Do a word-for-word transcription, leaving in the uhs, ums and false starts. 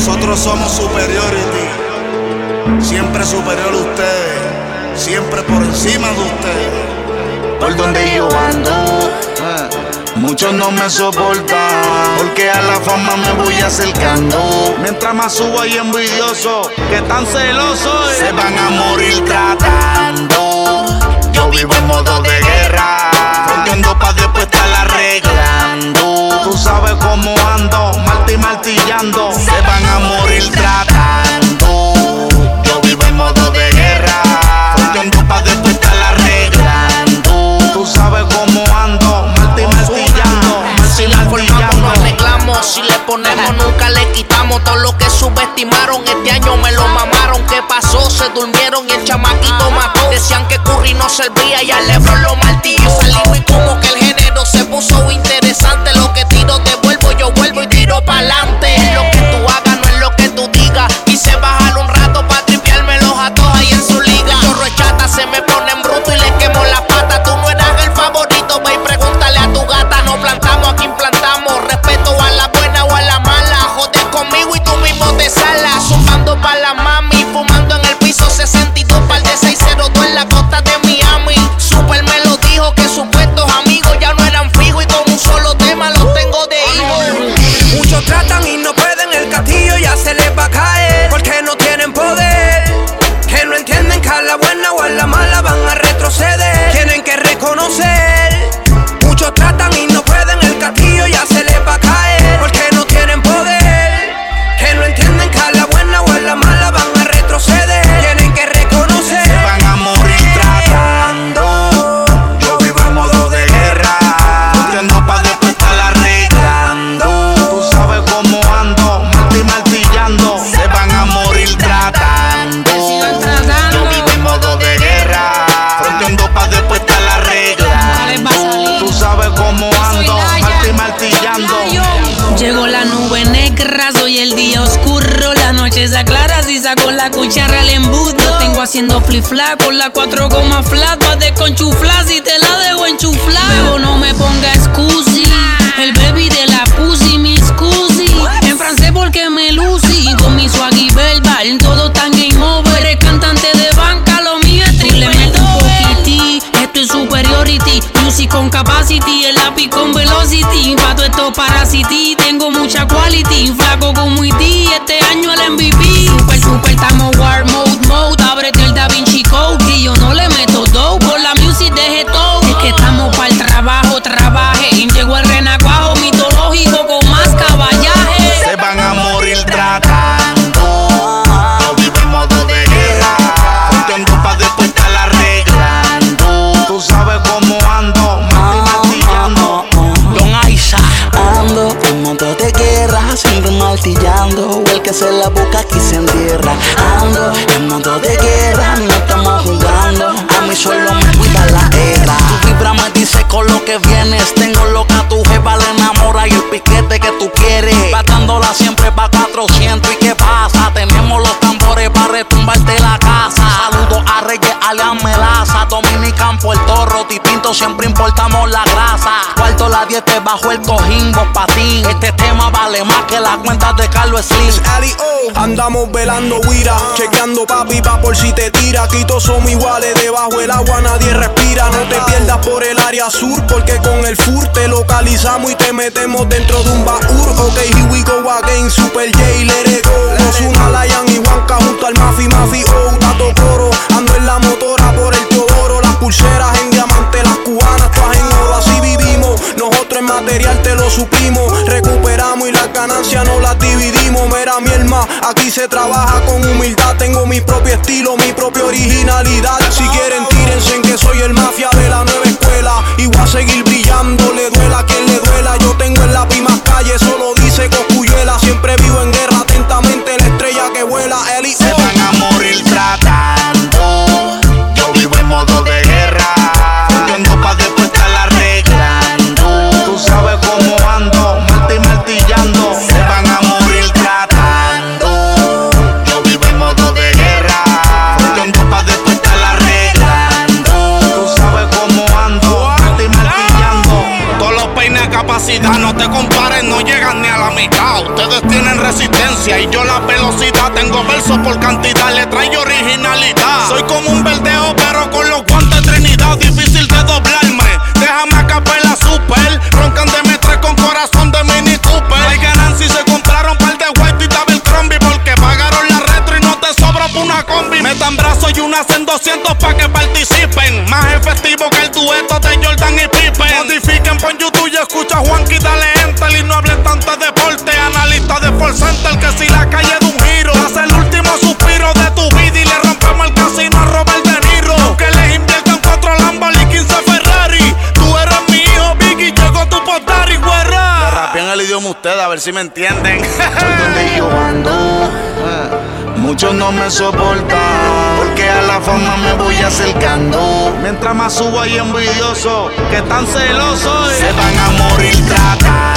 nosotros somos Superiority. Siempre superior a ustedes, siempre por encima de ustedes. Por donde yo ando, eh, muchos no me soportan, porque a la fama me voy acercando. Mientras más subo hay envidiosos que tan celosos se van a morir tratando. Yo vivo en modo de guerra, fronteando pa' después estar arreglando. Tú sabes cómo ando, marti martillando, se van a morir tratando. Yo vivo en modo de guerra, fronteando pa' después estar arreglando. Tú sabes cómo ando, marti martillando, si la formamos no arreglamos, si le ponemos nunca le quitamos. Todo lo que subestimaron este año me lo mamaron. ¿Qué pasó? Se durmieron y el chamaquito mató. Decían que Curry no servía y al Lebron lo martilló. Salimos y como que el género se puso interesante. Lo que tiro devuelvo, yo vuelvo y tiro pa'lante. Es lo que tú hagas, no es lo que tú digas. Quise bajar un rato pa' tripearme los atos ahí en su liga. Chorro de chata se me pone en bruto y le quemo la pata. Tú no eras el favorito, ve y pregúntale a tu gata. No plantamos, aquí implantamos. Respeto a la buena o a la mala. Joder conmigo y tú mismo te salas. Zumbando pa' la mami, fumando en el piso sesenta y dos, par de seiscientos dos en la costa de Miami. Super me lo dijo que supuestos amigos ya no eran fijos y con un solo tema los tengo de hijos. Muchos tratan y no pueden, el castillo ya se les va a caer, porque no tienen poder. Que no entienden que a la buena o a la mala van a retroceder. Tienen que reconocer. Muchos tratan y no pueden, el castillo ya se les va a caer, porque no tienen poder. Que no entienden que a la buena o a la mala van a retroceder. Tienen que reconocer. se van a morir tratando. Yo vivo en modo de guerra, fronteando pa' después estar arreglando. Tú sabes cómo ando, marti martillando, se van a morir tratando. Yo vivo en modo de guerra, fronteando pa' después estar arreglando. Tú sabes cómo ando, marti martillando. Llegó la nube negra, soy el día oscuro. La noche se aclara si saco la cuchara al embudo. Tengo haciendo flip flap con la cuatro goma flat. Pa' desconchuflar si te la dejo enchuflar. Bebo, no me ponga excusi. El baby de la pussy, mi scusi. En francés porque me lucí. Con mi swaggy verbal, todo tan game over. Eres cantante de banca, lo mío es triple. Le meto un poquití, esto es Superiority. Music con capacity, el lápiz con velocity. Pa' todo esto parasity, tengo mucha quality. Flaco como I D, este año el M V P. Super, super, estamos war mode, mode. Ábrete el Da Vinci Code, que yo no le meto dough. Por la music dejé todo. Es que estamos pa'l trabajo, trabaje. Llegó el renacuajo mitológico con más caballaje. Se van a morir tratando. Yo vivo en modo de guerra, fronteando pa' después estar arreglando. Tú sabes cómo ando, marti martillando. Don Aiza, ando en modo de guerra, siempre martillando. El que se la busca aquí se entierra. Ando en modo de guerra, no estamos jugando. A mí solo me cuida la era. Tu vibra me dice con lo que vienes. Tengo loca tu jefa, la enamora y el piquete que tú quieres. Batándola siempre pa' cuatrocientos. ¿Y qué pasa? Tenemos los tambores para retumbarte la casa. Saludos a Reyes, alias Melaza, Dominican, Puerto Rotipinto, siempre importamos la grasa. Cuarto la dieta bajo el cojín, vos patín. Este tema vale más que las cuentas de Carlos Slim. Andamos velando guira, chequeando papi pa' por si te tira. Aquí todos somos iguales, debajo el agua nadie respira. No te pierdas por el área sur, porque con el fur te localizamos y te metemos dentro de un baúr. Ok, here we go again, Super J, let it go. Ozuna, Lion y Juanca junto al Mafi, Mafi, oh, Tato Coro. Ando en la motora por el Teodoro, las pulseras en diamante, las cubanas todas en oro. Así vivimos, nosotros en material te lo supimos. Recuperamos y las ganancias no las dividimos. Mira mi hermano, aquí se trabaja con humildad. Tengo mi propio estilo, mi propia originalidad. Si quieren tírense en que soy el mafia de la nueva escuela. Y voy a seguir brillando, le duela a quien le duela. Yo tengo en la más calle, eso lo dice Coscuyuela. Siempre vivo en guerra, atentamente la estrella que vuela. Eli, se van a morir tratando. Yo vivo en modo de guerra, fronteando pa' después estar arreglando. Tú sabes cómo ando, marti martillando. Se van a morir tratando. Yo vivo en modo de guerra, fronteando pa' después estar arreglando. Tú sabes cómo ando, marti martillando. Todos los peines de capacidad no te compran. ni a la mitad. Ustedes tienen resistencia y yo la velocidad. Tengo versos por cantidad, letra y originalidad. Soy como un verdeo pero con los guantes Trinidad. Difícil de doblarme, déjame a capela super. Roncan de metres con corazón de Mini Cooper. No hay ganancia y se compraron par de white y double crombie porque pagaron la retro y no te sobra pa' una combi. Metan brazos y una hacen doscientos pa' que participen. Más efectivo que el dueto de Jordan y Pippen. Modifiquen, pon YouTube y escucha a Juanqui, dale enter. Y no hablen tanto de deporte, analista de Sport Center. Que si la calle de un giro hace el último suspiro de tu vida y le rompemos el casino a Robert De Niro. Aunque les inviertan cuatro Lamborghini y quince Ferrari, tú eres mi hijo Biggie, llegó tu postar y guerra. Le rapean el idioma ustedes, a ver si me entienden. Por donde yo ando, muchos no me soportan, porque a la fama me voy acercando. Mientras más subo hay envidiosos que están celosos, se van a morir tratando.